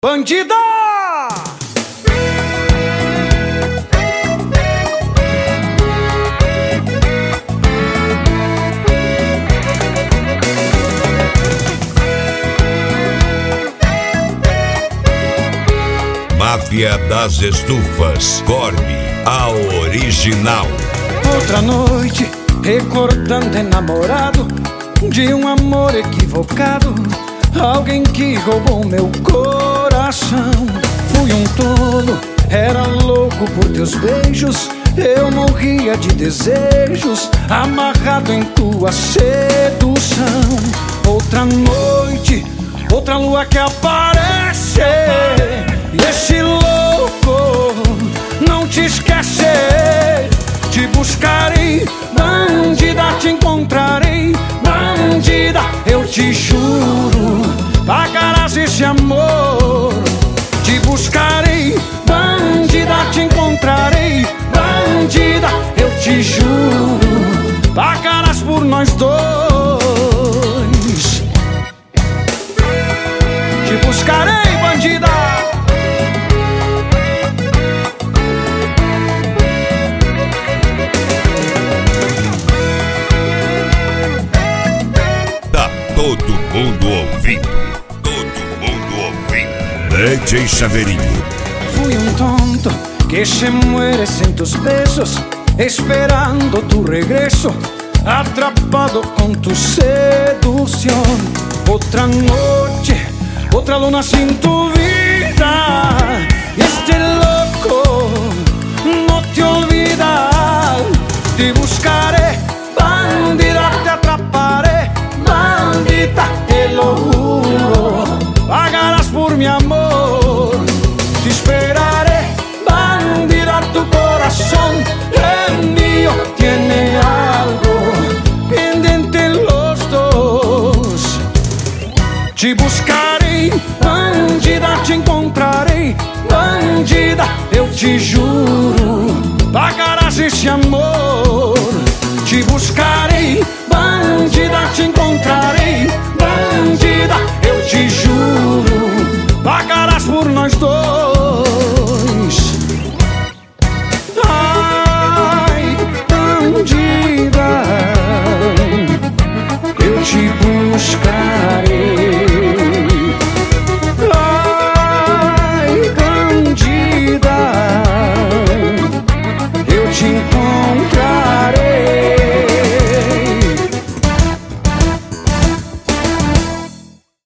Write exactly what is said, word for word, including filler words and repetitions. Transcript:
Bandida! Máfia das Estufas, Corbe, a original. Outra noite, recordando enamorado de um amor equivocado, alguém que roubou meu coração. Fui um tolo, era louco por teus beijos, eu morria de desejos, amarrado em tua sedução. Outra noite, outra lua que aparece, e esse louco não te esquece. Te buscarei, bandida, te encontrarei, bandida, eu te juro, pagarás esse amor. Te buscarei, bandida, te encontrarei, bandida, eu te juro, pagarás por nós dois. Te buscarei, bandida. Todo mundo ouvindo, todo mundo ouvindo. D J Chaveirinho. Fui un tonto que se muere sin tus besos, esperando tu regreso, atrapado con tu seducción. Otra noche, otra luna sin tu vida, y este loco no te olvida. Te buscaré, bandida, te atraparé, bandita, te lo juro, pagarás por mi amor. Te esperaré, bandida, tu corazón es mío, tiene algo pendiente los dos. Te buscarei, bandida, te encontrarei, bandida, eu te juro, pagarás esse amor. Te buscarei, bandida, te encontrarei, bandida, eu te juro.